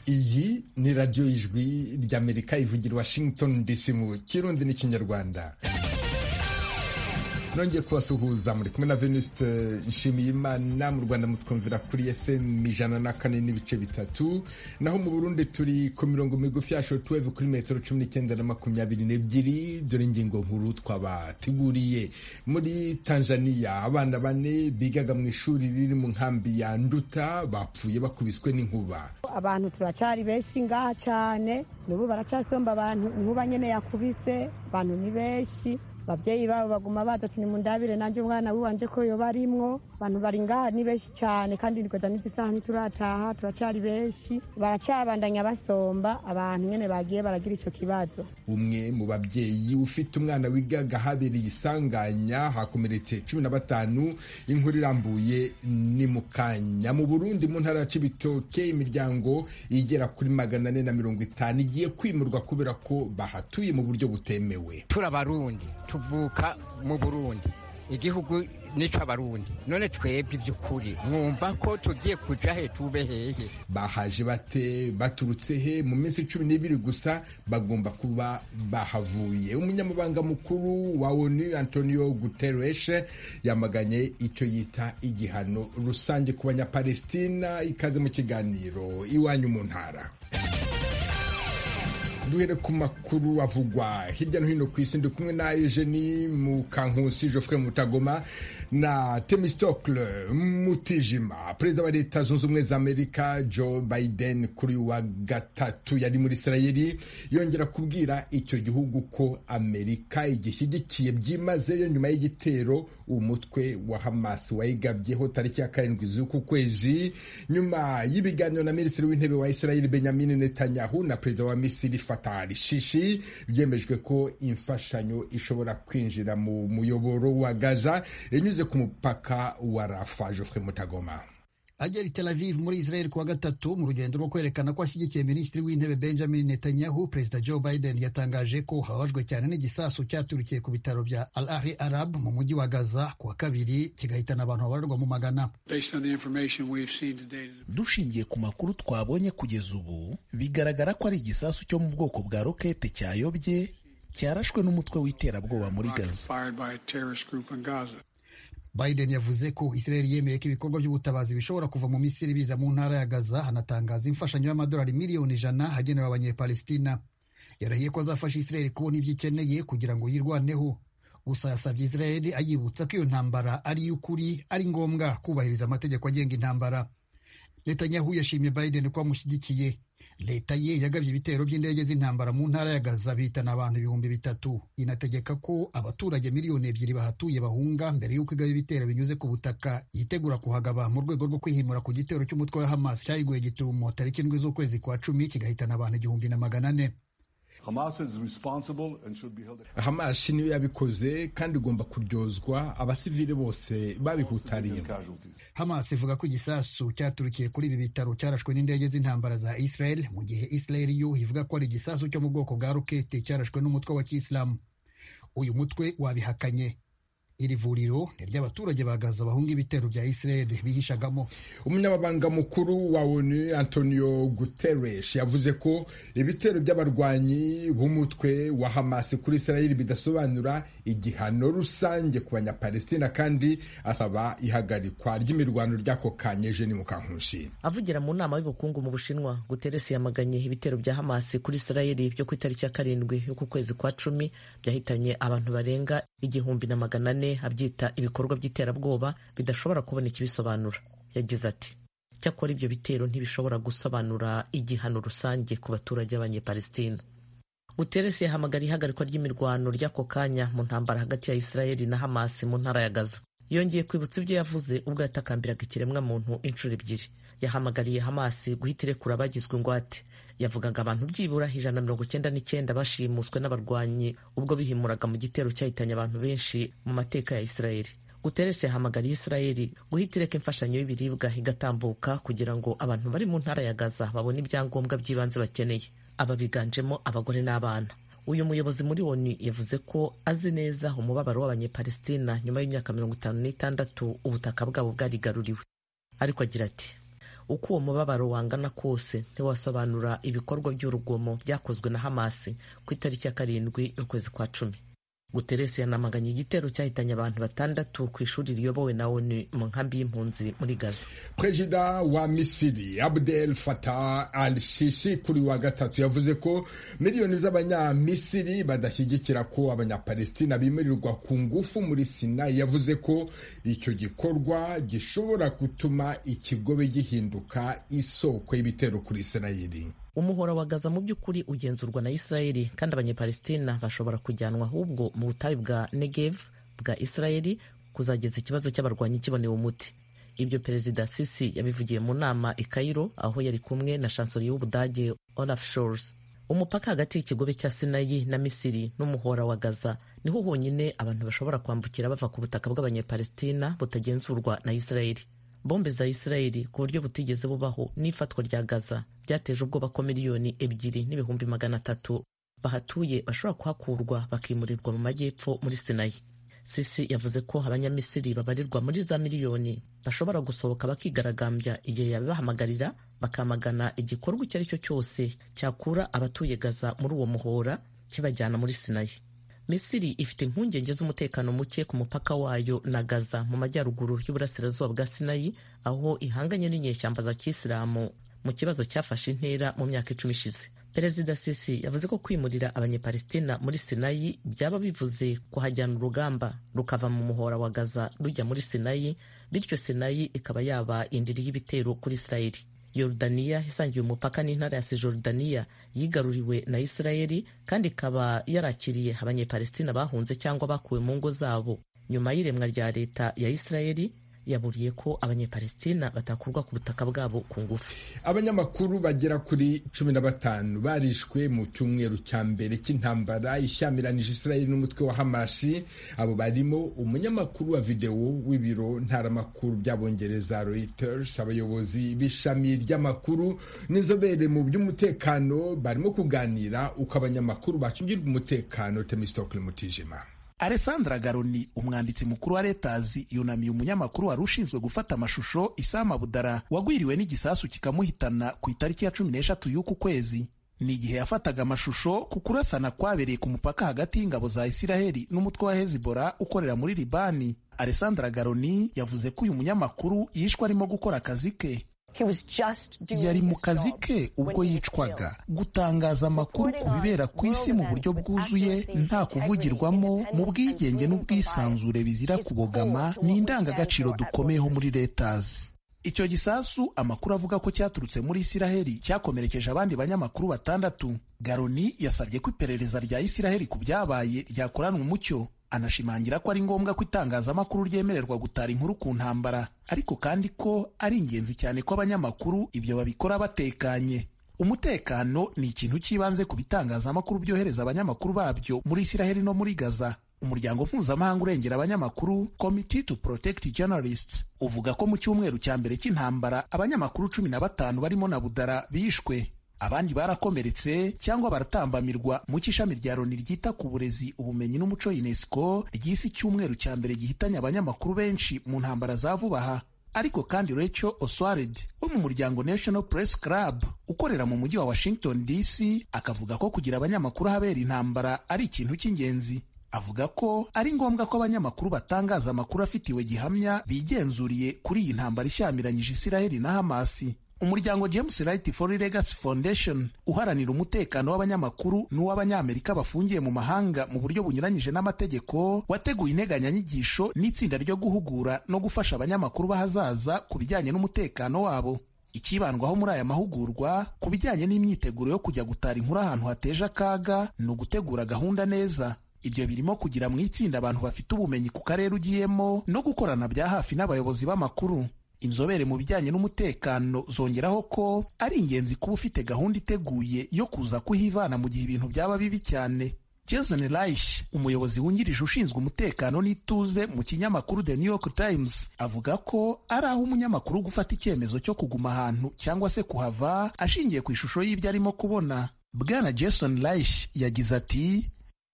iyi ni radiyo y'ijwi ry'Amerika ivugira Washington DC mu Kirundi n'Ikinyarwanda. Nongeye kubasuhuza, muri kumwe na Venuste Nshimiyimana. Mu Rwanda mutwumvira kuri FM 104.3, naho mu Burundi turi ku mirongo migufi ya shortwave kuri metero 19 na 22. Dore ingingo nkuru twabateguriye. Muri Tanzania abana 4 bigaga mu ishuri riri mu nkambi ya Nduta bapfuye bakubiswe n'inkuba. Abantu turacyari benshi ngaha cyane, n'ubu baracyasomba abantu inkuba nyene yakubise, abantu ni benshi. Abavyeyi babo baguma baza ati nimundabire nanje umwana wiwanje ko yoba arimwo. Abantu bari ngaha ni benshi cyane, kandi nikoza n'izisaha ntiturataha, turacyari benshi, baracyabandanya basomba abantu nyene bagiye baragira ico kibazo. Umwe mu bavyeyi ufite umwana wigaga habereye isanganya hakomeretse 15. Inkuru irambuye ni mukanya. Mu Burundi mu ntara ya Cibitoke imiryango igera kuri 450 igiye kwimurwa kubera ko bahatuye mu buryo butemewe. Turabarundi tuvuka mu Burundi, igihugu nico abarundi, none twebwe ivy'ukuri mwumva ko tugiye kuja he, tube hehe? Bahaje bate, baturutse he? Mu minsi 12 gusa bagomba kuba bahavuye. Umunyamabanga mukuru wa ONU Antonio Guterres yamaganye icyo yita igihano rusange ku banyapalestina. Ikaze mu kiganiro iwanyu mu ntara. Duhere ku makuru avugwa hirya no hino ku isi, ndi kumwe na Eugenie Mukankusi, Geoffrey Mutagoma na Temistocle Mutijima. Perezida wa Leta Zunze Ubumwe za Amerika Joe Biden kuri wa gatatu yari muri Israeli, yongera kubwira icyo gihugu ko Amerika igishyigikiye byimazeyo nyuma y'igitero umutwe wa Hamas wayigabyeho tariki ya 7 z'uku kwezi, nyuma y'ibiganiro na Minisitiri w'Intebe wa Israeli Benjamin Netanyahu na Perezida wa Misiri Fatah al-Sisi. Byemejwe ko imfashanyo ishobora kwinjira mu muyoboro wa Gaza inyuze ku mupaka wa Rafah. Geoffrey Mutagoma agera i Tel Aviv muri Israel kuwa gatatu mu rugendo rwo kwerekana ko ashyigikiye Minisitiri w'Intebe Benjamin Netanyahu. Perezida Joe Biden yatangaje ko habajwe cyane n'igisasu cyaturikiye ku bitaro bya Al Ahli Arab mu mujyi wa Gaza kuwa kabiri kigahitana abantu babarwa mu magana. Dushingiye ku makuru twabonye kugeza ubu, bigaragara ko ari igisasu cyo mu bwoko bwa rokete cyayobye cyarashwe n'umutwe w'iterabwoba muri Gaza. Biden yavuze ko Israel yemeye ko ibikorwa by'ubutabazi bishobora kuva mu Misiri biza mu ntara ya Gaza, hanatangaza imfashanyo y'amadolari miliyoni 100 hagenewe abanyepalestina. Yarahiye ko azafasha Israel kubona ibyo ikeneye kugira ngo yirwaneho. Gusa yasabye Israel ayibutsa ko iyo ntambara ari y'ukuri, ari ngombwa kubahiriza amategeko agenga intambara. Netanyahu yashimye Biden ko amushyigikiye. Leta ye yagabye ibitero by'indege z'intambara mu ntara ya Gaza bihitana abantu 300,000. Inategeka ko abaturage miliyoni 2 bahatuye bahunga mbere y'uko igaba ibitero binyuze ku butaka. Yitegura kuhagaba mu rwego rwo kwihimura ku gitero cy'umutwe wa Hamas cyayiguye gitumo tariki 7 z'ukwezi kwa 10 kigahitana abantu 1,400. Hamas niyo yabikoze kandi igomba kuryozwa, abasivile bose babihutariye. Hamas ivuga ko igisasu cyaturikiye kuri ibi bitaro cyarashwe n'indege z'intambara za Israel, mu gihe Israel yo ivuga ko ari igisasu cyo mu bwoko bwa rokete cyarashwe n'umutwe wa Kisilamu. Uyu mutwe wabihakanye. Iri vuriro ni ry'abaturage ba Gaza bahunga ibitero bya Israel bihishagamo. Umunyamabanga mukuru wa ONU Antonio Guterres yavuze ko ibitero by'abarwanyi b'umutwe wa Hamas kuri Israel bidasobanura igihano rusange ku banyapalestina, kandi asaba ihagarikwa ry'imirwano ry'ako kanya. Eugenie Mukankusi avugira mu nama y'ubukungu mu Bushinwa, Guterres yamaganye ibitero bya Hamas kuri Israel byo ku itariki ya 7 y'uku kwezi kwa 10 byahitanye abantu barenga 1,400, abyita ibikorwa by'iterabwoba bidashobora kubona ikibisobanura. Yagize ati, cyakora ibyo bitero ntibishobora gusobanura igihano rusange ku baturage b'abanyepalestina. Guterres yahamagariye ihagarikwa ry'imirwano ry'ako kanya mu ntambara hagati ya Israeli na Hamas mu ntara ya Gaza. Yongeye kwibutsa ibyo yavuze ubwo yatakambiraga ikiremwa muntu inshuro 2. Yahamagariye Hamas guhita irekura abagizwe ingwate. Yavugaga abantu byibura 199 bashimuswe n'abarwanyi ubwo bihimuraga mu gitero cyahitanye abantu benshi mu mateka ya Israeli. Guterres yahamagariye Israeli guhita ireka imfashanyo y'ibiribwa igatambuka kugira ngo abantu bari mu ntara ya Gaza babone ibyangombwa by'ibanze bakeneye. Aba biganjemo abagore n'abana. Uyu muyobozi muri ONU yavuze ko azi neza umubabaro w'abanyepalestina nyuma y'imyaka 56 ubutaka bwabo bwarigaruriwe. Ariko agira ati, uko uwo mubabaro wangana kose ntiwasobanura ibikorwa by'urugomo byakozwe na Hamasi ku itariki ya 7 y'ukwezi kwa 10. Guterres yanamaganye igitero cyahitanye abantu 6 ku ishuri riyobowe na ONU mu nkambi y'impunzi muri Gaza. Perezida wa Misiri Abdel Fattah al-Sisi kuri wa gatatu yavuze ko miliyoni z'abanyamisiri badashyigikira ko abanyapalestina bimurirwa ku ngufu muri Sinai. Yavuze ko icyo gikorwa gishobora gutuma ikigobe gihinduka isoko y'ibitero kuri Isirayeli. Umuhora wa Gaza mu by'ukuri ugenzurwa na Isirayeli kandi abanyapalestina bashobora kujyanwa ahubwo mu butayu bwa Negev bwa Isirayeli kuzageza ikibazo cy'abarwanyi kibonewe umuti. Ibyo Perezida Sisi yabivugiye mu nama i Cairo aho yari kumwe na chancelier w'Ubudage Olaf Scholz. Umupaka hagati y'ikigobe cya Sinai na Misiri n'umuhora wa Gaza niho honyine abantu bashobora kwambukira bava ku butaka bw'abanyapalestina butagenzurwa na Isirayeli. Bombe za Isirayeli ku buryo butigeze bubaho n'ifatwa rya Gaza byateje ubwoba ko miliyoni 2,300,000 bahatuye bashobora kuhakurwa bakimurirwa mu majyepfo muri Sinai. Sisi yavuze ko abanyamisiri babarirwa muri za miliyoni bashobora gusohoka bakigaragambya igihe yabibahamagarira bakamagana igikorwa icyo ari cyo cyose cyakura abatuye Gaza muri uwo muhora kibajyana muri Sinai. Misiri ifite impungenge z'umutekano muke ku mupaka wayo na Gaza mu majyaruguru y'uburasirazuba bwa Sinai aho ihanganye n'inyeshyamba za Kisilamu mu kibazo cyafashe intera mu myaka 10 ishize. Perezida Sisi yavuze ko kwimurira abanyapalestina muri Sinai byaba bivuze kuhajyana urugamba rukava mu muhora wa Gaza rujya muri Sinai, bityo Sinai ikaba yaba indiri y'ibitero kuri Isirayeli. Yorodaniya isangiye umupaka n'intara ya Cisjordania yigaruriwe na Isirayeli kandi ikaba yarakiriye abanyapalestina bahunze cyangwa bakuwe mu ngo zabo nyuma y'iremwa rya leta ya Isirayeli. Yaburiye ko abanyapalestina batakurwa ku butaka bwabo ku ngufu. Abanyamakuru bagera kuri 15 barishwe mu cyumweru cya mbere cy'intambara ishyamiranyije Israel n'umutwe wa Hamasi. Abo barimo umunyamakuru wa video w'ibiro ntaramakuru by'Abongereza Reuters, abayobozi b'ishami ry'amakuru n'inzobere mu by'umutekano barimo kuganira uko abanyamakuru bacungirwa umutekano. Temistokle Mutijima. Alessandra Garoni, umwanditsi mukuru wa Reuters, yunamiye umunyamakuru wari ushinzwe gufata amashusho Isama Budara wagwiriwe n'igisasu kikamuhitana ku itariki ya 13 y'uku kwezi. Ni igihe yafataga amashusho ku kurasana kwabereye ku mupaka hagati y'ingabo za Isiraheli n'umutwe wa Hezbollah ukorera muri Libani. Alessandra Garoni yavuze ko uyu munyamakuru yishwe arimo gukora akazi ke. Yari mu kazi ke ubwo yicwaga, gutangaza amakuru ku bibera ku isi mu buryo bwuzuye nta kuvugirwamo, mu bwigenge n'ubwisanzure bizira kubogama, ni indangagaciro dukomeyeho muri Reuters. Icyo gisasu amakuru avuga ko cyaturutse muri Isiraheli cyakomerekeje abandi banyamakuru 6. Garoni yasabye ko iperereza rya Isiraheli ku byabaye ryakoranwa umucyo. Anashimangira ko ari ngombwa ko itangazamakuru ryemererwa gutara inkuru ku ntambara, ariko kandi ko ari ingenzi cyane ko abanyamakuru ibyo babikora batekanye. Umutekano ni ikintu cy'ibanze ku bitangazamakuru byohereza abanyamakuru babyo muri Isiraheli no muri Gaza. Umuryango mpuzamahanga urengera abanyamakuru Committee to Protect Journalists uvuga ko mu cyumweru cya mbere cy'intambara abanyamakuru 15 barimo na Budara bishwe. Abandi barakomeretse cyangwa baratambamirwa mu cy'ishami rya Loni ryita ku burezi, ubumenyi n'umuco UNESCO ry'isi cyumweru cya mbere gihitanye abanyamakuru benshi mu ntambara za vuba aha. Ariko kandi Rachel Oswald wo mu muryango National Press Club ukorera mu mujyi wa Washington DC akavuga ko kugira abanyamakuru habera intambara ari ikintu cy'ingenzi. Avuga ko ari ngombwa ko abanyamakuru batangaza amakuru afitiwe gihamya bigenzuriye kuri iyi ntambara ishyamiranyije Isiraheli na Hamasi. Umuryango James Right for Legacy Foundation uharanira umutekano w'abanyamakuru n'uw'abanyamerika bafungiye mu mahanga mu buryo bunyuranyije n'amategeko wateguye integanyanyigisho n'itsinda ryo guhugura no gufasha abanyamakuru bahazaza ku bijyanye n'umutekano wabo. Ikibandwaho muri aya mahugurwa ku bijyanye n'imyiteguro yo kujya gutara inkuru ahantu hateje akaga ni ugutegura gahunda neza. Ibyo birimo kugira mu itsinda abantu bafite ubumenyi ku karere ugiyemo no gukorana bya hafi n'abayobozi b'amakuru. Inzobere mu bijyanye n'umutekano zongeraho ko ari ingenzi kuba ufite gahunda iteguye yo kuza kuhivana mu gihe ibintu byaba bibi cyane. Jason Reich, umuyobozi wungirije ushinzwe umutekano n'ituze mu kinyamakuru The New York Times, avuga ko ari aho umunyamakuru gufata icyemezo cyo kuguma ahantu cyangwa se kuhava ashingiye ku ishusho y'ibyo arimo kubona. Bwana Jason Reich yagize ati,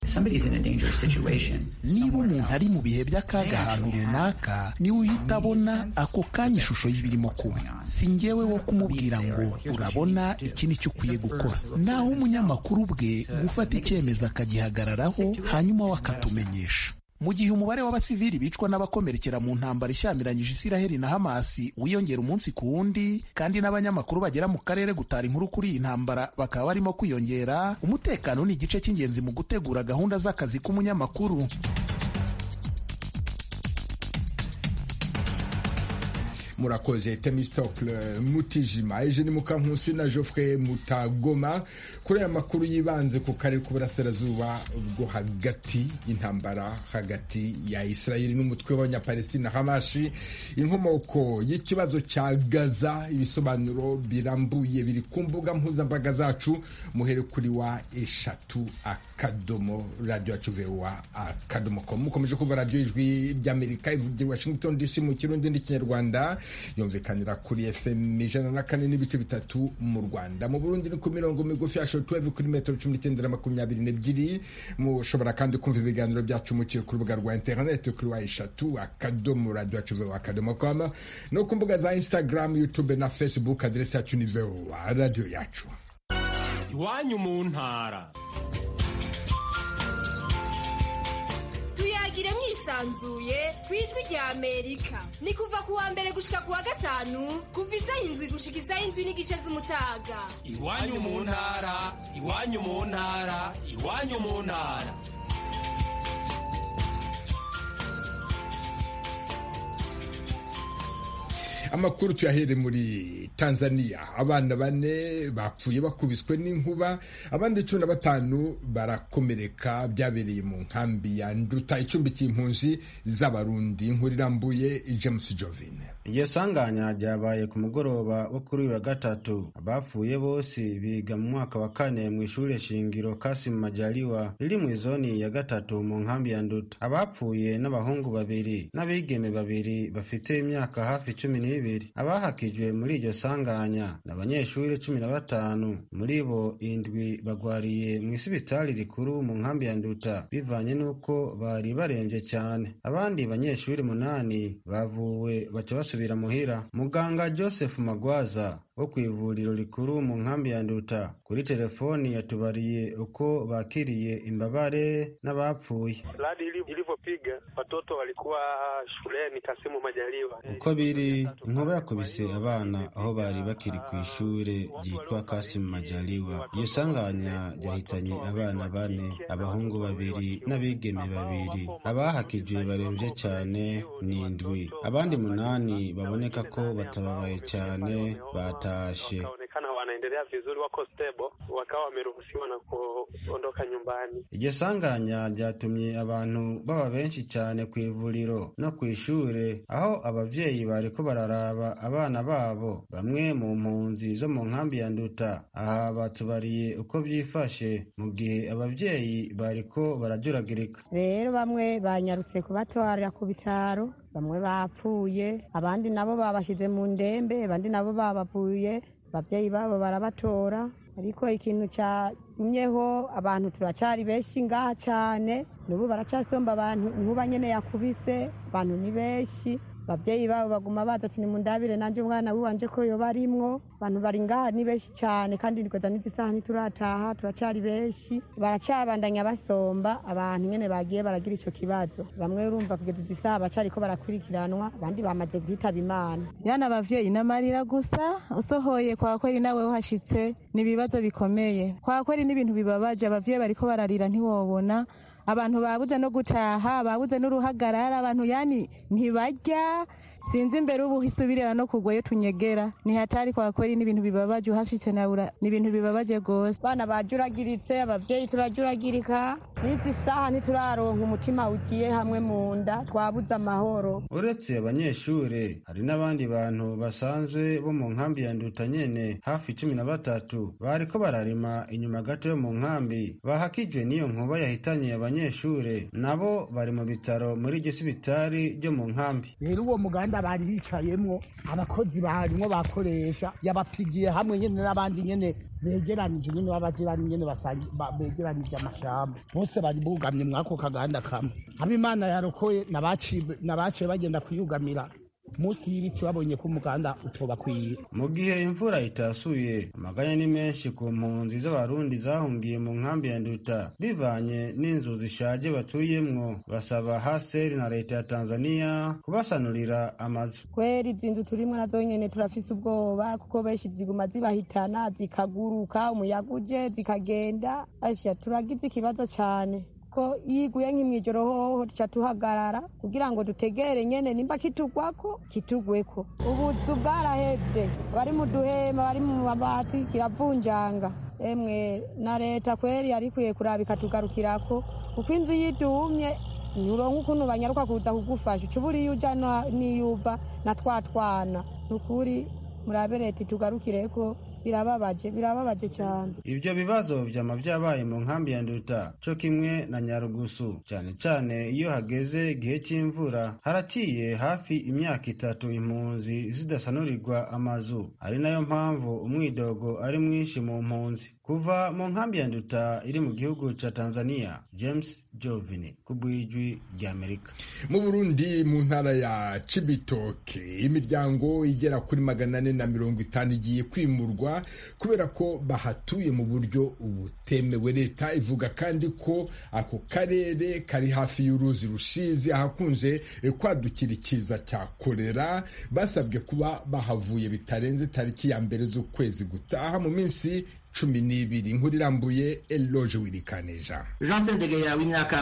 niba umuntu ari mu bihe by'akaga ahantu runaka niwe uhita abona ako kanya ishusho y'ibirimo kuba. Si njyewe wo kumubwira ngo urabona iki nicyo ukwiye gukora, naho umunyamakuru bwe gufata icyemezo akagihagararaho hanyuma we akatumenyesha. Mu gihe umubare w'abasivili bicwa n'abakomerekera mu ntambara ishyamiranyije Isiraheli na Hamasi wiyongera umunsi ku wundi, kandi n'abanyamakuru bagera mu karere gutara inkuru kuri iyi ntambara bakaba barimo kwiyongera, umutekano ni igice cy'ingenzi mu gutegura gahunda z'akazi k'umunyamakuru. Murakoze Themistocle Mutijima, Eugene Mukankusi na Geoffrey Mutagoma kuri aya makuru yibanze ku karere k'uburasirazuba bwo hagati, intambara hagati ya Israeli n'umutwe w'abanyapalestina Hamashi, inkomoko y'ikibazo cya Gaza. Ibisobanuro birambuye biri ku mbuga mpuzambaga zacu, muhere kuri wa eshatu akadomo radio yacu VOA akadomo com. Mukomeje kuva radio Ijwi ry'Amerika ivugira Washington DC mu Kirundi n'Ikinyarwanda, yumvikanira kuri FM 104.3 mu Rwanda. Mu Burundi ni ku mirongo migufi ya shortwave kuri metero 1922. Mushobora kandi kumva ibiganiro byacu muciye ku rubuga rwa internet kuri wa eshatu akadomo radio yacu VOA akadomo com, no ku mbuga za Instagram, YouTube na Facebook. Adresi yacu ni VOA radio yacu. Iwanyu mu ntara, tuyagire mwisanzuye kwijwi rya Amerika. Ni kuva kuwa mbere gushika kuwa gatanu, kuva isaha 7 gushika isaha 7:30 z'umutaga. Iwanyu mu ntara, iwanyu mu ntara, iwanyu mu ntara. Amakuru tuyahere muri Tanzania. Abana 4 bapfuye bakubiswe n'inkuba, abandi 15 barakomereka, byabereye mu nkambi ya Nduta icumbikiye impunzi z'abarundi. Inkuru irambuye James Jovine. Iryo sanganya ryabaye ku mugoroba wo kuri wa gatatu. Abapfuye bose biga mu mwaka wa 4 mu ishure shingiro Kasim Majaliwa riri mu zoni ya gatatu mu nkambi ya Nduta. Abapfuye n'abahungu 2 n'abigeme 2 bafite imyaka hafi 12. Abahakijwe muri iryo sanganya n'abanyeshuri 15, muri bo 7 bagwariye mu isibitari rikuru mu nkambi ya Nduta bivanye nuko bari baremvye cyane. Abandi banyeshuri 8 bavuwe baca basubira muhira. Muganga Joseph Magwaza wo kwivuriro rikuru mu nkambi ya Nduta kuri telefoni yatubariye uko bakiriye imbabare n'abapfuye. Radi ilivyopiga watoto walikuwa shuleni Kasimu Majaliwa. Uko biri, inkuba yakubise abana aho bari bakiri ku ishure ryitwa Kasimu Majaliwa. Iyo sanganya ryahitanye abana 4, abahungu 2 n'abigeme 2. Abahakijwe baremvye cyane ni 7. Abandi 8 baboneka ko batababaye cyane batashe. Wakaonekana wanaendelea vizuri, wako stable, wakawa wameruhusiwa na kuondoka nyumbani. Iryo sanganya ryatumye abantu baba benshi cyane ku ivuriro no ku ishure, aho abavyeyi bariko bararaba abana babo. Bamwe mu mpunzi zo mu nkambi ya Nduta aha batubariye uko byifashe mu gihe abavyeyi bariko barajuragirika. Rero bamwe banyarutse kubatwarira ku bitaro, bamwe bapfuye, abandi nabo babashize mu ndembe, abandi nabo babavuye, abavyeyi babo barabatora. Ariko ikintu cyamyeho, abantu turacyari benshi ngaha cyane, n'ubu baracyasomba abantu inkuba nyene yakubise, abantu ni benshi. Abavyeyi babo baguma baza ati nimundabire nanje umwana wiwanje ko yoba arimwo. Abantu bari ngaha ni benshi cyane, kandi nikoza n'izisaha ntiturataha, turacyari benshi, baracyabandanya basomba abantu nyene bagiye baragira ico kibazo. Bamwe urumva kugeza izisaha bacariko barakurikiranwa, abandi bamaze guhitaba Imana. Yana abavyeyi n'amarira gusa, usohoye kwa kweli nawe uhashitse nibibazo bikomeye. Kwa kweli n'ibintu bibabaje, abavyeyi bariko bararira ntiwobona. Abantu babuze no gutaha, babuze n'uruhagarara, abantu yani ntibarya. Sinzi imbere ubu hisubirira no kugwayo tunyegera. Ni hatari kwa kweli, n'ibintu bibabaje, uhashitse naura n'ibintu bibabaje gose. Bana bajuragiritse, abavyeyi turajuragirika, n'izi saha ntituraronka umutima ugiye hamwe mu nda, twabuze amahoro. Uretse abanyeshure hari n'abandi bantu basanzwe bo mu nkambi ya Nduta nyene hafi 13 bariko bararima inyuma gato yo mu nkambi, bahakijwe n'iyo nkuba yahitanye abanyeshure. Nabo bari mu bitaro muri iryo sibitari ryo mu nkambi. Rero uwo muganda igitanda bari bicayemwo abakozi barimwo bakoresha yabapigiye hamwe nyene n'abandi nyene begeranije nyene babajirani nyene begeranije amashamba bose bari bugamye mwako kaganda kamwe abimana yarokoye nabaciye bagenda kuyugamira musi y'ibiti babonye ko umuganda utobakwiye. Mu gihe imvura itasuye amaganya ni menshi ku mpunzi z'abarundi zahungiye mu nkambi ya Nduta bivanye n'inzu zishaje batuyemwo, basaba HCR na leta ya Tanzania kubasanurira amazu. Kweri izinzu turimwo nazo nyene turafise ubwoba kuko benshi ziguma zibahitana zikaguruka umuyaga uje zikagenda, asha turagize ikibazo cane ko yiguye nk'imwijoro hoho tuca tuhagarara kugira ngo dutegere nyene nimba kitugwako kitugweko. Ubuzu bwaraheze, bari mu duhema bari mu mabati kiravunjanga. Emwe na leta kweri yarikwiye kuraba ikatugarukirako kuko inzu yidumye nuronka ukuntu banyaruka kuza kugufasha ucuburi iyo uja niyuva na twatwana. Nukuri murabe leta itugarukireko, birababaje cyane. Ibyo bibazo vyama vyabaye mu nkambi ya Nduta co kimwe na Nyarugusu, cyane cyane iyo hageze igihe c'imvura. Haraciye hafi imyaka 3 impunzi zidasanurirwa amazu, ari nayo mpamvu umwidogo ari mwinshi mu mpunzi. Kuva mu nkambi ya Nduta iri mu gihugu ca Tanzania, James Jovini kubwijwi rya Amerika. Mu Burundi mu ntara ya Cibitoke imiryango igera kuri 450 igiye kwimurwa kubera ko bahatuye mu buryo ubutemewe. Leta ivuga kandi ko ako karere kari hafi y'uruzi Rusizi ahakunze kwadukira ikiza cya kolera. Basabwe kuba bahavuye bitarenze tariki ya mbere z'ukwezi gutaha mu minsi 12. Inkuru irambuye Eloge Wirikanija. Jean Sendegeya w'imyaka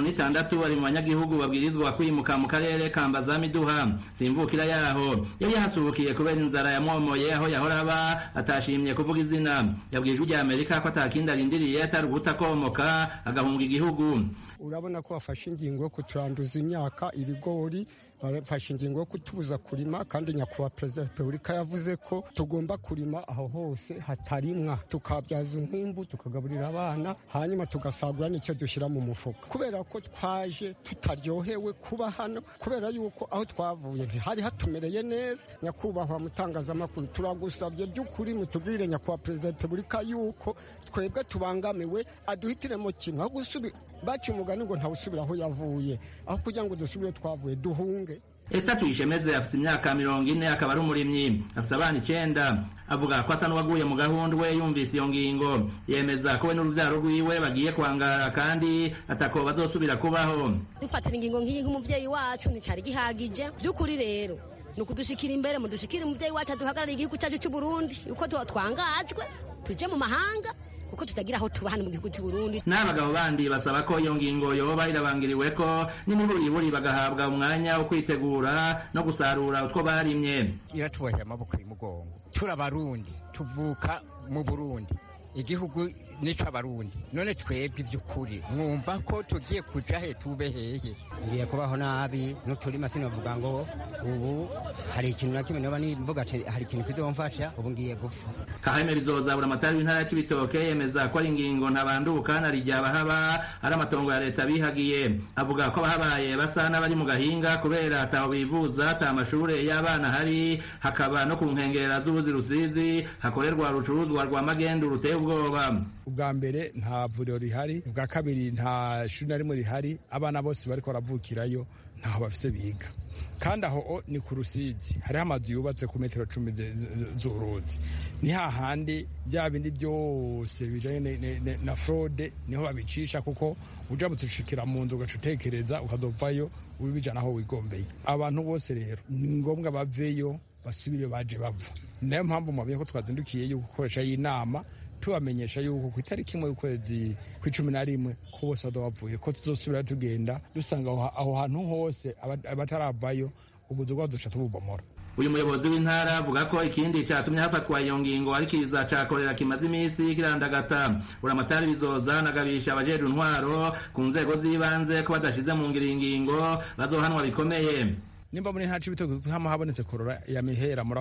56 ari mu banyagihugu babwirizwa kwimuka mu karere ka Mbazamiduha simvukira yaho. Yari yasubukiye kubera inzara yamwomoye aho yahora aba, atashimye kuvuga izina. Yabwije ujya Amerika ko atakinda arindiriye atari gutakomoka agahunga igihugu. Urabona ko bafashe ingingo yo kuturanduza imyaka, ibigori, bafashe ingingo yo kutubuza kurima, kandi nyakubahwa Perezida wa Repubulika yavuze ko tugomba kurima aho hose hatarimwa, tukabyaza umwimbu, tukagaburira abana, hanyuma tugasagura n'icyo dushyira mu mufuka. Kubera ko twaje tutaryohewe kuba hano, kubera yuko aho twavuye ntihari hatumereye neza. Nyakubahwa mutangazamakuru, turagusabye by'ukuri mutubwire nyakubahwa Perezida wa Repubulika yuko twebwe tubangamiwe, aduhitiremo kimwe aho gusubira baci umugani ngo ntawusubira aho yavuye, aho kugira ngo dusubire twavuye duhunge. Esta tuyishemeze afite imyaka 40, akaba ari umurimyi, afite abana 9. Avuga ko asa n'uwaguye mu gahundwe yumvise iyo ngingo. Yemeza ko we n'uruvyaro rwiwe bagiye kwangara kandi atako bazosubira kubaho. Dufatira ingingo nk'iyi nk'umuvyeyi wacu nicari gihagije. By'ukuri rero nukudushikira imbere, mudushikire umuvyeyi wacu aduhagarara igihugu cyacu cy'u Burundi, uko twangajwe tuje mu mahanga uko tutagira aho tuba hano mu gihugu cy'u Burundi. N'abagabo bandi basaba ko iyo ngingo yoba irabangiriwe ko n'imiburiburi bagahabwa umwanya wo kwitegura no gusarura utwo barimye. Iratuboheye amaboko y'umugongo. Turabarundi, tuvuka mu Burundi, igihugu nico abarundi. None twebwe ivy'ukuri mwumva ko tugiye kuja he tube hehe? Ngiye kubaho nabi n'uturima sinovuga ngo ubu hari ikintu nakimwe noba nimvuga hari ikintu kizomfasha, ubu ngiye gupfa. Kaheme bizozabura amatari w'intara ya Cibitoke yemeza ko ari ingingo ntabanduka na rijya bahaba ari amatongo ya leta bihagiye. Avuga ko bahabaye basa n'abari mu gahinga kubera ataho bivuza, ata amashure y'abana hari, hakaba no ku nkengera z'uruzi Rusizi hakorerwa rucuruzwa rwa magendu ruteye ubwoba. Ubwa mbere nta vuriro rihari, ubwa kabiri nta shuri na rimwe rihari, abana bose bariko baravukirayo ntaho bafise biga. Kandi aho ni ku Rusizi hariho amazu yubatse ku metero 10 z'uruzi. Ni hahandi bya bindi byose bijanye na fraude niho babicisha, kuko uja mutushikira mu nzu ugacutekereza ukadovayo ubijana aho wigombeye. Abantu bose rero ni ngombwa baveyo basubire baje bava. Nayo mpamvu mwabiye ko twazindukiye yo gukoresha y'inama tubamenyesha yuko ku itariki imwe y'ukwezi kwa11 ko bose bavuye ko tuzosubira tugenda dusanga aho hantu hose abataravayo ubuzu bwa dusha tububomora. Uyu muyobozi w'intara avuga ko ikindi cyatumye hafatwa iyo ngingo ari kiza cakorera kimaze iminsi kirandagata. Uramatari bizoza nagabisha abajeje intwaro ku nzego z'ibanze ko badashize mu ngingo bazohanwa bikomeye. Nimba muri nta Cibitoke hama habonetse korora yamihera muri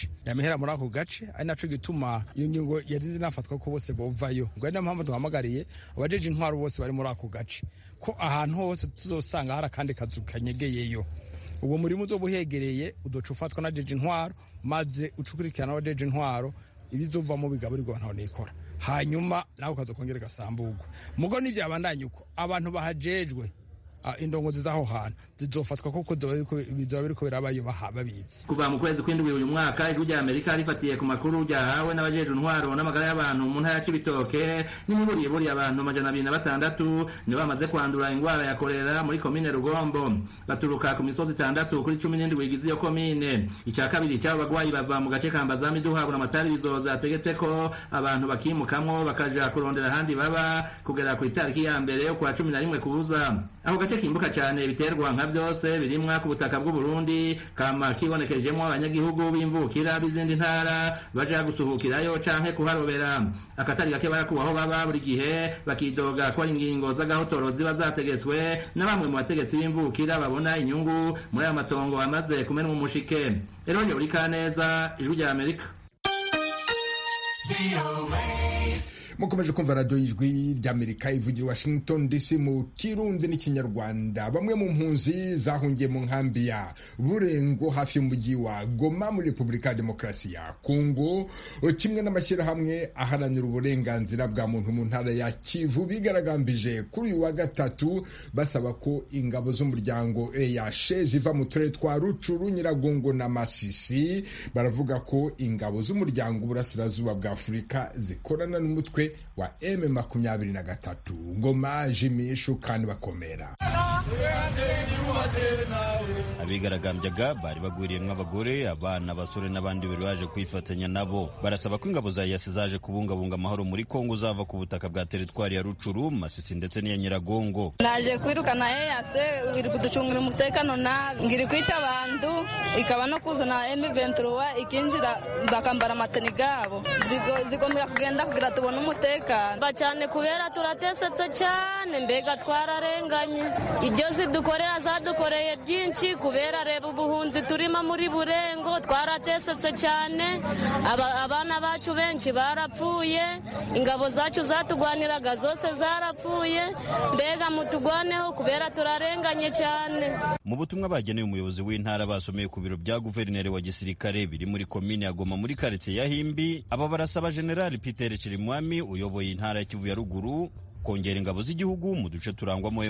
ako gace ari naco gituma iyo ngingo yari zinafatwa ko bose bovayo. Ngo ari mpamvu duhamagariye abajeje intwaro bose bari muri ako gace ko ahantu hose tuzosanga hari kandi kazu kanyegeyeyo ubwo murimo uzoba uhegereye udoca ufatwa na jeje intwaro maze ucukurikirana abajeje intwaro ibizovamo bigaburirwa ntaho nikora hanyuma nawe ukazokongera gasambugwa mugo n'ivyabandanye uko abantu bahajejwe indongozi z'aho hantu zizofatwa kuko bizoba biriko birabayo babizi. Kuva mu kwezi kw'indwi uyu mwaka ijwi rya Amerika rifatiye ku makuru ryahawe n'abajeje intwaro n'amagara y'abantu mu ntara ya Cibitoke n'imiburi abantu 206 nibo bamaze kwandura ingwara ya kolera muri komine Rugombo baturuka ku misozi 6 kuri 17 igize iyo komine. Icya kabiri cy'abo bagwayi bava mu gace kambazami duhabura amatari bizoza ategetse ko abantu bakimukamwo bakaja kurondera handi baba kugera ku itariki ya mbere yo kwa 11 kubuza. Aho gace kimbuka cyane biterwa nka byose birimwa ku butaka bw'u Burundi kama kibonekejemo abanyagihugu b'imvukira bizindi ntara baje gusuhukirayo canke kuharobera. Akatari gake barakubaho baba buri gihe bakidoga ko ingingo z'agahotoro ziba zategetswe na bamwe mu bategetsi b'imvukira babona inyungu muri aya matongo amaze kumenwa umushike. Eronye uri kaneza ijwi rya Amerika. Mukomeje kumva radio y'ijwi ry'Amerika ivugira Washington DC mu Kirundi n'ikinyarwanda. Bamwe mu mpunzi zahungiye mu nkambi ya Burengo hafi y'umujyi wa Goma muri Republika ya Demokarasi ya Kongo kimwe n'amashyirahamwe aharanira uburenganzira bwa muntu mu ntara ya Kivu bigaragambije kuri uyu wa gatatu basaba ko ingabo z'umuryango EAC ziva mu turere twa Rucuru, Nyiragongo na Masisi. Baravuga ko ingabo z'umuryango Burasirazuba bwa Afurika zikorana n'umutwe wa M23. Goma Jimishu kandi bakomera. Abigaragambyaga bari bagwiriyemwo abagore, abana, abasore n'abandi bari baje kwifatanya nabo. Barasaba ko ingabo za EAC zaje kubungabunga amahoro muri Kongo zava ku butaka bwa teritwari ya Rucuru, Masisi ndetse n'iya Nyiragongo. Naje kwirukana EAC iri kuducungira umutekano nabi, ngiri kwica abantu, ikaba no kuzana M23 ikinjira bakambara amateni gabo zigomba kugenda kugira tubone umutekano bacane kubera turatesetse cyane, mbega twararenganye. Ibyo zidukorera zadukoreye byinshi kubera reba ubuhunzi turima muri Burengo twaratesetse cyane. Abana bacu benshi barapfuye, ingabo zacu zatugwaniraga zose zarapfuye, mbega mutugwaneho kubera turarenganye cyane. Mu butumwa bageneye umuyobozi w'intara basomeye ku biro bya guverineri wa gisirikare biri muri komine ya Goma muri quartier ya Himbi, aba barasaba General Peter Chirimwami uyoboye intara ya Kivu ya Ruguru kongera ingabo z'igihugu mu duce turangwamo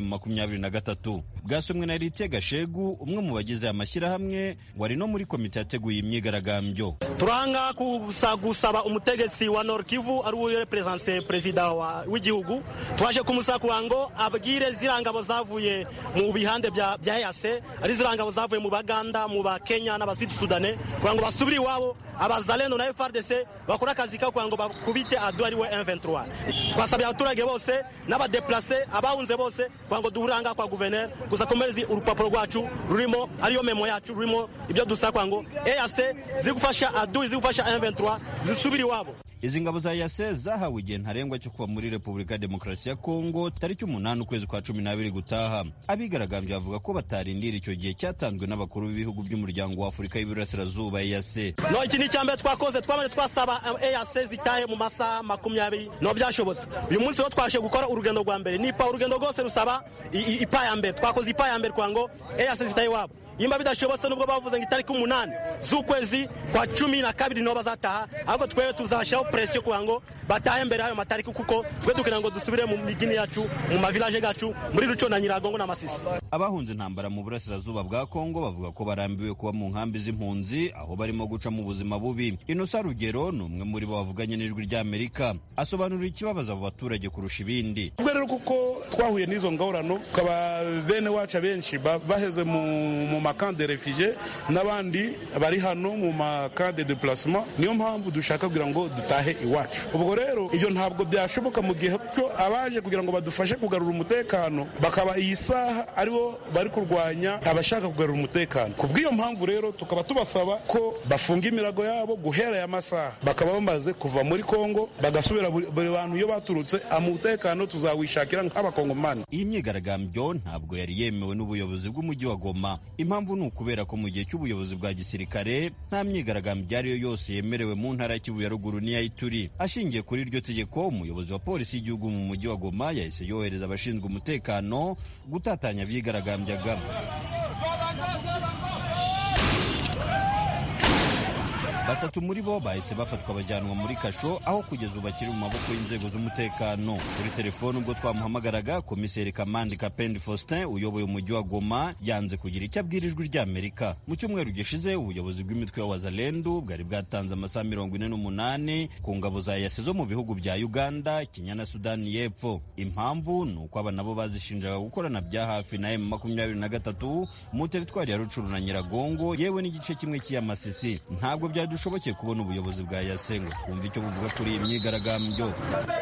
M23. Bwasomwe na Rite Gashegu, umwe mu bagize amashyirahamwe wari no muri komite yateguye imyigaragambyo. Turanga gusaba umutegetsi wa Nord Kivu ari we represence president w'igihugu, twaje kumusaba ngo abwire zirangabo zavuye mu bihande bya EAC, ari zirangabo zavuye mu Baganda, mu ba Kenya n'abasud Sudane, ngo basubiri wabo abazalendo na FARDC bakora akazi ka ngo bakubite adu ari we M23. Twasabye abaturage bose n'abadeplace abahunze bose ngo duhuranga kwa guverineri gusa komerezi urupapuro rwacu rurimo ariyo memo yacu rurimo ibyo dusaba ngo EAC zigufasha adu zigufasha M23 zisubiri wabo. Izi ngabo za EAC zahawe igihe ntarengwa cyo kuva muri Republika ya Demokarasi ya Kongo tariki 8 ukwezi kwa 12 gutaha. Abigaragambye bavuga ko batarindira icyo gihe cyatanzwe n'abakuru b'ibihugu by'umuryango wa Afurika y'Iburasirazuba EAC. No, iki ni cyambe twakoze twamane twasaba EAC zitahe mu masaha 20 no byashobotse. Uyu munsi wo twashe gukora urugendo rwa mbere nipa urugendo rwose rusaba ipa ya mbere, twakoze ipa ya mbere ngo EAC zitahe wabo. Yimba bidashobotse nubwo bavuze ngo itariki 8 z'ukwezi kwa 12 no bazataha, ahubwo twewe tuzashaho pression ngo batahe mbere ayo matariki kuko twe dukira ngo dusubire mu migini yacu mu mavillage gacu muri Ruco na Nyiragongo na Masisi. Abahunze intambara mu Burasirazuba bwa Kongo bavuga ko barambiwe kuba mu nkambi z'impunzi aho barimo guca mu buzima bubi. Inosa Rugero ni umwe muri bo bavuganye n'ijwi rya Amerika, asobanurira ikibabaza abo baturage kurusha ibindi. Ubwo rero kuko twahuye n'izo ngorano kaba bene wacu benshi baheze mu makamp de réfugiés n'abandi bari hano mu makamp de déplacement, niyo mpamvu dushaka kugira ngo dutahe iwacu. Ubwo rero ibyo ntabwo byashoboka mu gihe ko abaje kugira ngo badufashe kugarura umutekano bakaba iyi saha aribo bari kurwanya abashaka kugarura umutekano. Kubw'iyo mpamvu rero tukaba tubasaba ko bafunga imirago yabo guhera ya masaha, bakaba bamaze kuva muri Kongo bagasubira buri bantu iyo baturutse, umutekano tuzawishakira nk'abakongomani. Iyi myigaragambyo ntabwo yari yemewe n'ubuyobozi bw'umujyi wa Goma. Impamvu ni ukubera ko mu gihe cy'ubuyobozi bwa gisirikare nta myigaragambyo ariyo yose yemerewe mu ntara ya Kivu ya Ruguru n'iya Ituri. Ashingiye kuri iryo tegeko, umuyobozi wa polisi y'igihugu mu mujyi wa Goma yahise yohereza abashinzwe umutekano gutatanya abigaragambyaga. batatu muri bo bahise bafatwa bajyanwa muri kasho, aho kugeza ubu bakiri mu maboko y'inzego z'umutekano. Kuri telefone ubwo twamuhamagaraga, komiseri Kamandi Kapendi Faustin uyoboye umujyi wa Goma yanze kugira icyo abwira Ijwi ry'Amerika. Mu cyumweru gishize ubuyobozi bw'imitwe ya Wazalendo bwari bwatanze amasaha 48 ku ngabo za EAC zo mu bihugu bya Uganda, Kenya na Sudani y'Epfo. Impamvu ni uko aba nabo bazishinjaga gukorana bya hafi na M23 mu teritwari ya Rucuru na Nyiragongo, yewe n'igice kimwe cy'Amasisi. Ntabwo byadushobokeye kubona ubuyobozi bwa EAC ngo twumve icyo buvuga kuri iyi myigaragambyo.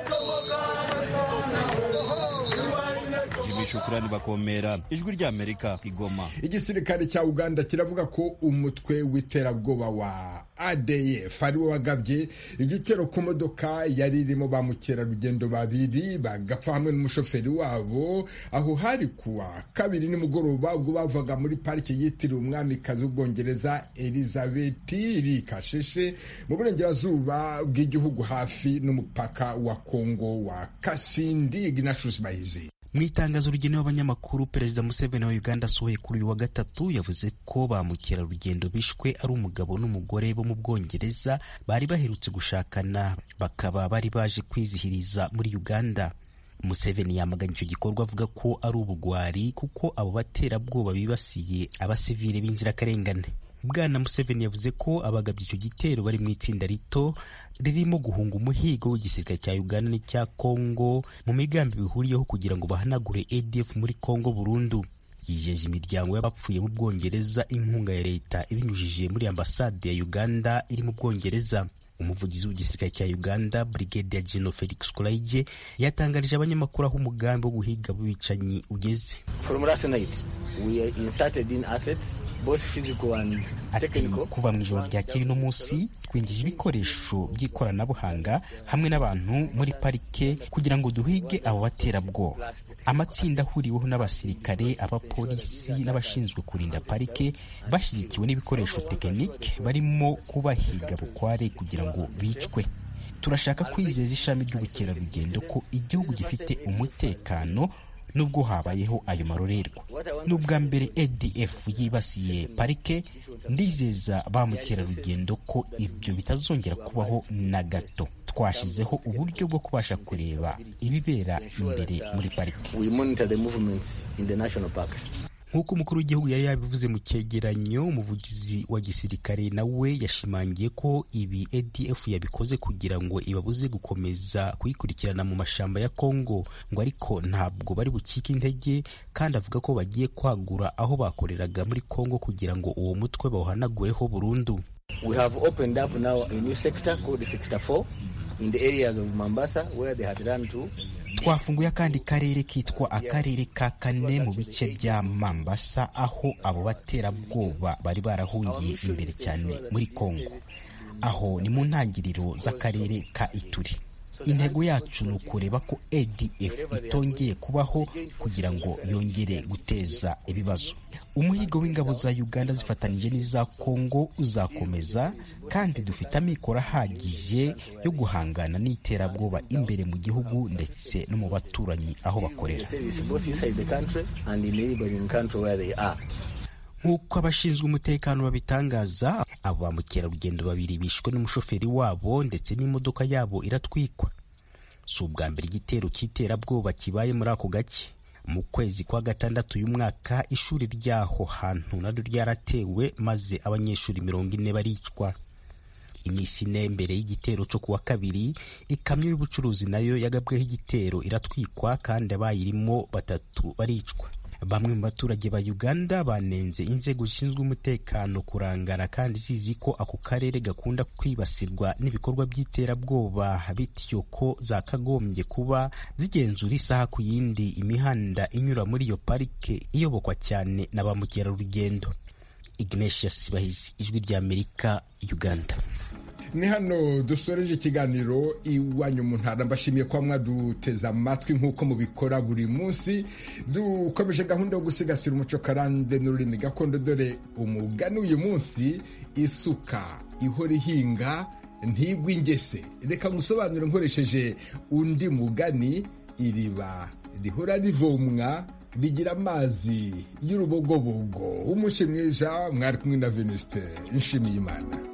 Jimmy Shukrani Bakomera, Ijwi ry'Amerika, Igoma. Igisirikare cya Uganda kiravuga ko umutwe w'iterabwoba wa ADF ari wo wagabye igitero ku modoka yari irimo ba mukerarugendo babiri bagapfa hamwe n'umushoferi wabo, aho hari kuwa kabiri nimugoroba ubwo bavaga muri parike yitiriwe umwamikazi w'Ubwongereza Elizabeth iri Kasheshe mu burengerazuba bw'igihugu hafi n'umupaka wa Kongo wa Kasindi. Ignatius Bahizi. Mu itangazo rigenewe abanyamakuru, Perezida Museveni wa Uganda asohoye kuri uyu wa gatatu yavuze ko ba mukerarugendo bishwe ari umugabo n'umugore bo mu Bwongereza bari baherutse gushakana, bakaba bari baje kwizihiriza muri Uganda. Museveni yamaganye icyo gikorwa avuga ko ari ubugwari kuko abo baterabwoba bibasiye abasivile b'inzirakarengane. Bwana Museveni yavuze ko abagabye icyo gitero bari mu itsinda rito ririmo guhunga umuhigo w'igisirikare cya Uganda n'icya Kongo mu migambi bihuriyeho kugira ngo bahanagure ADF muri Kongo burundu. Yijeje imiryango y'abapfuye mu Bwongereza inkunga ya leta ibinyujije muri ambasade ya Uganda iri mu Bwongereza. Umuvugizi w'igisirikare cya Uganda, Brigadier General Felix Kulaije, yatangarije abanyamakuru aho umugambi wo guhiga bicanyi ugeze. From last night we are inserted in assets both physical and technical. Kuva mu ijoro ryakeye no munsi twinjije ibikoresho by'ikoranabuhanga hamwe n'abantu muri parike kugira ngo duhige abo baterabwoba. Amatsinda ahuriweho n'abasirikare, abapolisi n'abashinzwe kurinda parike bashyigikiwe n'ibikoresho tekinike barimo kubahiga bukware kugira ngo bicwe. Turashaka kwizeza ishami ry'ubukerarugendo ko igihugu gifite umutekano nubwo habayeho ayo marorerwa. N'ubwa mbere ADF yibasiye parike, ndizeza ba mukerarugendo ko ibyo bitazongera kubaho na gato. Twashizeho uburyo bwo kubasha kureba ibibera imbere muri parike. We monitor the movements in the national parks. Nk'uko umukuru w'igihugu yari yabivuze mu cyegeranyo, umuvugizi wa gisirikare nawe yashimangiye ko ibi ADF yabikoze kugira ngo ibabuze gukomeza kuyikurikirana mu mashamba ya Kongo, ngo ariko ntabwo bari bukike intege, kandi avuga ko bagiye kwagura aho bakoreraga muri Kongo kugira ngo uwo mutwe bawuhanagureho burundu. We have opened up now a new sector called Sector 4 in the areas of Mombasa where they had run to. Twafunguye akandi karere kitwa akarere ka kane mu bice bya Mombasa, aho abo baterabwoba bari barahungiye imbere cyane muri Kongo. Aho ni mu ntangiriro z'akarere ka Ituri. Intego yacu ni ukureba ko ADF itongeye kubaho kugira ngo yongere guteza ibibazo. Umuhigo w'ingabo za Uganda zifatanije n'iza Kongo uzakomeza, kandi dufite amikoro ahagije yo guhangana n'iterabwoba imbere mu gihugu ndetse no mu baturanyi aho bakorera. Nk'uko abashinzwe umutekano babitangaza, abo ba mukerarugendo babiri bishwe n'umushoferi wabo ndetse n'imodoka yabo iratwikwa. Si ubwa mbere igitero cy'iterabwoba kibaye muri ako gace. Mu kwezi kwa gatandatu uyu mwaka ishuri ryaho hantu naryo ryaratewe maze abanyeshuri 40 baricwa. Iminsi ine mbere y'igitero cyo kuwa kabiri, ikamyo y'ubucuruzi nayo yagabweho igitero iratwikwa kandi abayirimo 3 baricwa. Bamwe mu baturage ba Uganda banenze inzego zishinzwe umutekano kurangara kandi zizi ko ako karere gakunda kwibasirwa n'ibikorwa by'iterabwoba, bityo ko zakagombye kuba zigenzura isaha ku yindi imihanda inyura muri iyo parike iyobokwa cyane na ba mukerarugendo. Ignatius Bahizi, Ijwi ry'Amerika, Uganda. Ni hano dusoreje ikiganiro Iwanyu mu Ntara. Mbashimiye kwa mwaduteza amatwi nk'uko mubikora buri munsi. Dukomeje gahunda yo gusigasira umuco karande n'ururimi gakondo, dore umugani uyu munsi: isuka ihora ihinga ntigwa ingese. Reka ngusobanure nkoresheje undi mugani: iriba rihora rivomwa rigira amazi y'urubogobogo. Umunsi mwiza, mwari kumwe na Venuste Nshimiyimana.